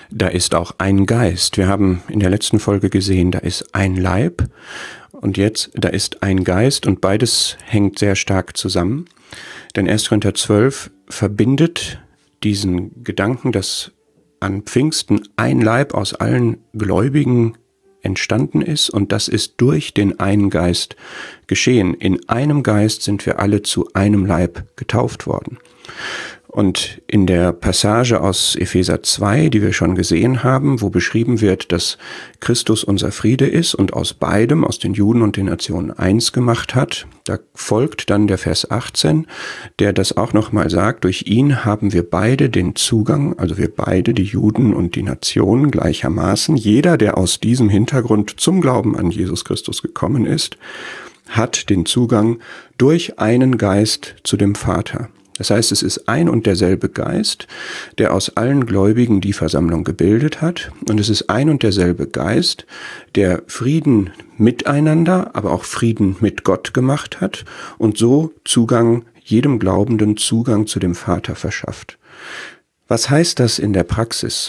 da ist auch ein Geist. Wir haben in der letzten Folge gesehen, da ist ein Leib und jetzt, da ist ein Geist und beides hängt sehr stark zusammen. Denn 1. Korinther 12 verbindet diesen Gedanken, dass an Pfingsten ein Leib aus allen Gläubigen entstanden ist und das ist durch den einen Geist geschehen. In einem Geist sind wir alle zu einem Leib getauft worden. Und in der Passage aus Epheser 2, die wir schon gesehen haben, wo beschrieben wird, dass Christus unser Friede ist und aus beidem, aus den Juden und den Nationen, eins gemacht hat, da folgt dann der Vers 18, der das auch nochmal sagt, durch ihn haben wir beide den Zugang, also wir beide, die Juden und die Nationen gleichermaßen, jeder, der aus diesem Hintergrund zum Glauben an Jesus Christus gekommen ist, hat den Zugang durch einen Geist zu dem Vater. Das heißt, es ist ein und derselbe Geist, der aus allen Gläubigen die Versammlung gebildet hat. Und es ist ein und derselbe Geist, der Frieden miteinander, aber auch Frieden mit Gott gemacht hat und so jedem Glaubenden Zugang zu dem Vater verschafft. Was heißt das in der Praxis?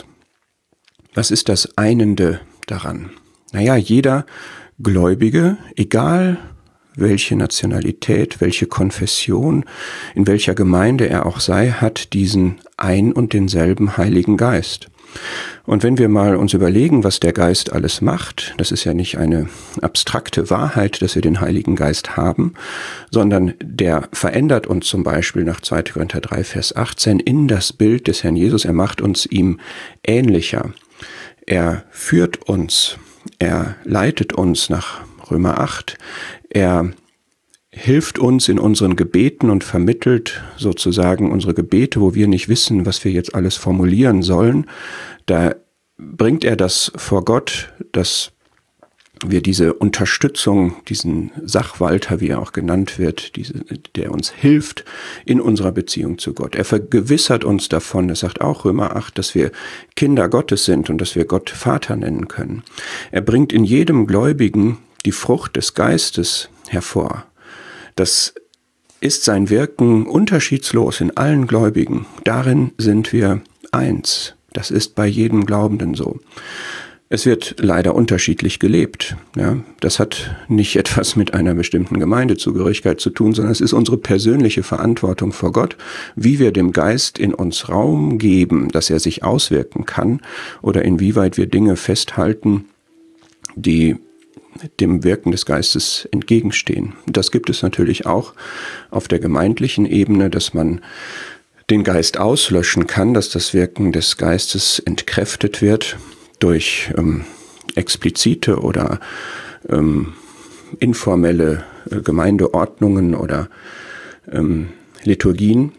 Was ist das Einende daran? Naja, jeder Gläubige, egal welche Nationalität, welche Konfession, in welcher Gemeinde er auch sei, hat diesen ein und denselben Heiligen Geist. Und wenn wir mal uns überlegen, was der Geist alles macht, das ist ja nicht eine abstrakte Wahrheit, dass wir den Heiligen Geist haben, sondern der verändert uns zum Beispiel nach 2. Korinther 3, Vers 18 in das Bild des Herrn Jesus. Er macht uns ihm ähnlicher. Er führt uns, er leitet uns nach Römer 8. Er hilft uns in unseren Gebeten und vermittelt sozusagen unsere Gebete, wo wir nicht wissen, was wir jetzt alles formulieren sollen. Da bringt er das vor Gott, dass wir diese Unterstützung, diesen Sachwalter, wie er auch genannt wird, der uns hilft in unserer Beziehung zu Gott. Er vergewissert uns davon, das sagt auch Römer 8, dass wir Kinder Gottes sind und dass wir Gott Vater nennen können. Er bringt in jedem Gläubigen die Frucht des Geistes hervor. Das ist sein Wirken unterschiedslos in allen Gläubigen. Darin sind wir eins. Das ist bei jedem Glaubenden so. Es wird leider unterschiedlich gelebt. Ja, das hat nicht etwas mit einer bestimmten Gemeindezugehörigkeit zu tun, sondern es ist unsere persönliche Verantwortung vor Gott, wie wir dem Geist in uns Raum geben, dass er sich auswirken kann oder inwieweit wir Dinge festhalten, die dem Wirken des Geistes entgegenstehen. Das gibt es natürlich auch auf der gemeindlichen Ebene, dass man den Geist auslöschen kann, dass das Wirken des Geistes entkräftet wird durch explizite oder informelle Gemeindeordnungen oder Liturgien.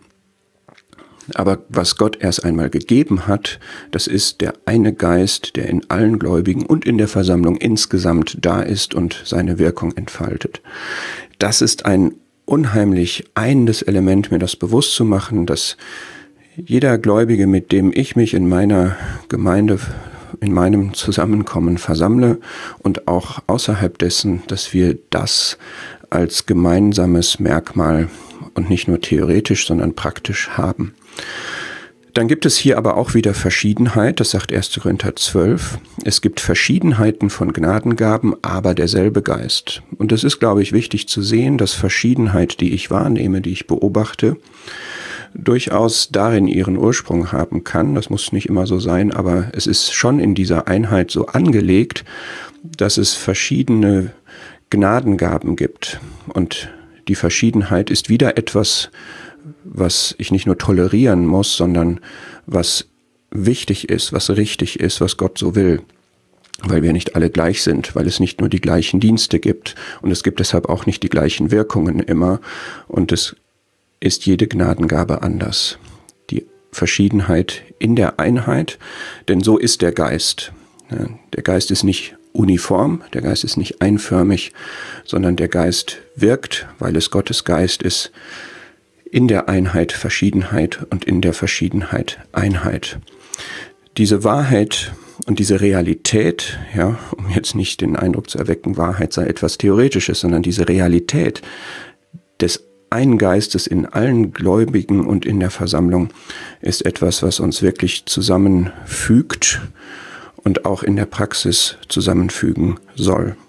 Aber was Gott erst einmal gegeben hat, das ist der eine Geist, der in allen Gläubigen und in der Versammlung insgesamt da ist und seine Wirkung entfaltet. Das ist ein unheimlich einendes Element, mir das bewusst zu machen, dass jeder Gläubige, mit dem ich mich in meiner Gemeinde, in meinem Zusammenkommen versammle und auch außerhalb dessen, dass wir das als gemeinsames Merkmal und nicht nur theoretisch, sondern praktisch haben. Dann gibt es hier aber auch wieder Verschiedenheit, das sagt 1. Korinther 12. Es gibt Verschiedenheiten von Gnadengaben, aber derselbe Geist. Und es ist, glaube ich, wichtig zu sehen, dass Verschiedenheit, die ich wahrnehme, die ich beobachte, durchaus darin ihren Ursprung haben kann. Das muss nicht immer so sein, aber es ist schon in dieser Einheit so angelegt, dass es verschiedene Gnadengaben gibt. Und die Verschiedenheit ist wieder etwas, was ich nicht nur tolerieren muss, sondern was wichtig ist, was richtig ist, was Gott so will. Weil wir nicht alle gleich sind, weil es nicht nur die gleichen Dienste gibt und es gibt deshalb auch nicht die gleichen Wirkungen immer und es ist jede Gnadengabe anders. Die Verschiedenheit in der Einheit, denn so ist der Geist. Der Geist ist nicht uniform, der Geist ist nicht einförmig, sondern der Geist wirkt, weil es Gottes Geist ist, in der Einheit Verschiedenheit und in der Verschiedenheit Einheit. Diese Wahrheit und diese Realität, ja, um jetzt nicht den Eindruck zu erwecken, Wahrheit sei etwas Theoretisches, sondern diese Realität des einen Geistes in allen Gläubigen und in der Versammlung ist etwas, was uns wirklich zusammenfügt und auch in der Praxis zusammenfügen soll.